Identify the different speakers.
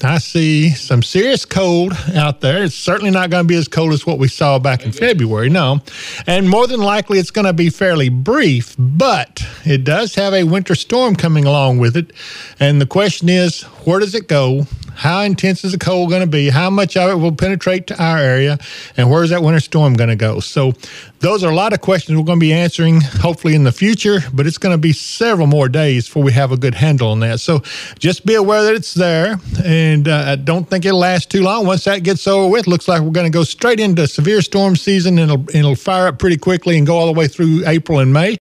Speaker 1: I see some serious cold out there. It's certainly not going to be as cold as what we saw back in February, no. And more than likely, it's going to be fairly brief, but it does have a winter storm coming along with it. And the question is, where does it go? How intense is the cold going to be? How much of it will penetrate to our area? And where is that winter storm going to go? So those are a lot of questions we're going to be answering, hopefully in the future, but it's going to be several more days before we have a good handle on that. So just be aware that it's there, and I don't think it'll last too long. Once that gets over with, looks like we're going to go straight into severe storm season, and it'll fire up pretty quickly and go all the way through April and May.